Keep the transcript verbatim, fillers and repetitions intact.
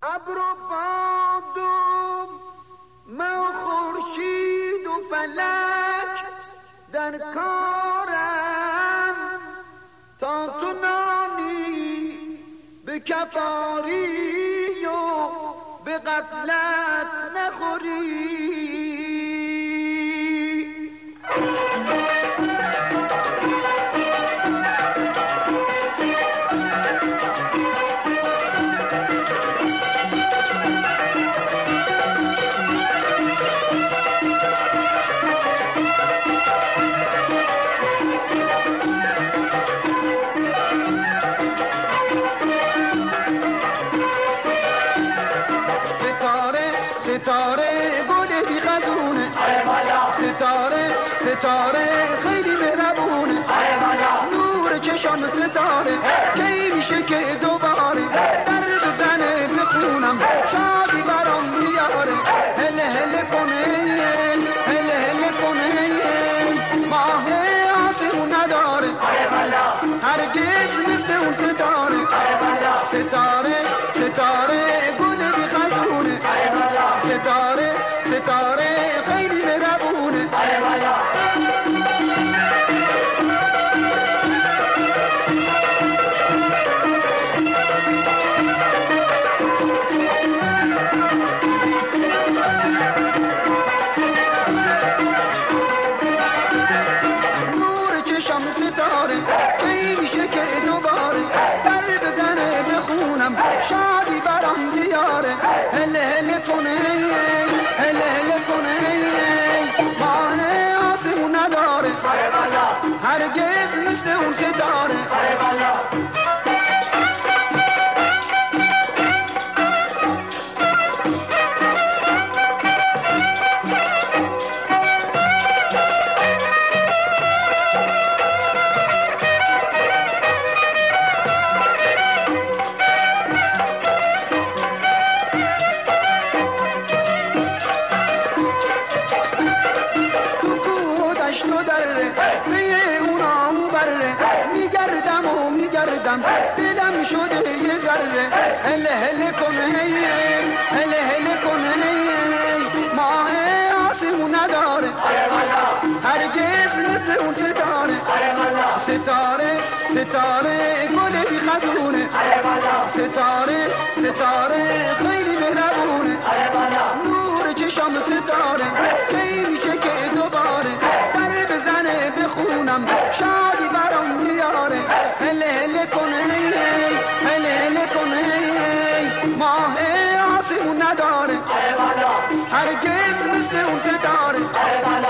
ابر و باد و مه و خورشید و فلک در کارم تا تو نانی به کفاری و به غفلت نخوری. ستاره گل بی خزونه، ستاره ستاره خیلی مهربونه، نور چشم ستاره کی میشه که دوباره در بزنه بخونم شادی برام بیاره. هله هله کنه هله هله کنه ماه آسمون نداره هرگز مثل اون ستاره. ستاره ستاره گل بی خزونه، ستاره ستاره خیلی مهربونه. نور چشم ستاره کی میشه که دوباره در بزنه بخونم شادی برام بیاره. هله هله کنه هله هله کنه ماه آسمون نداره هرگز مثل اون ستاره. تو دره به اونامو بره میگردم و میگردم دلم شده یه ذره. هله هله کنه هله هله کنه ماه آسمون نداره هرگز مثل اون ستاره. ستاره ستاره گل بی خزونه، ستاره ستاره خیلی مهربونه، نور چشم ستاره کی میشه که دوباره در بزنه بخونم شادی برام بیاره. هله هله کنه هله هله کنه ماه آسمون نداره هرگز مثل اون ستاره.